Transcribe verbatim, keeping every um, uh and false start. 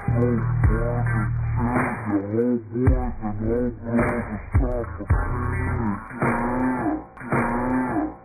Your whole boys and all girls are top of it, yeah. Yeah, yeah.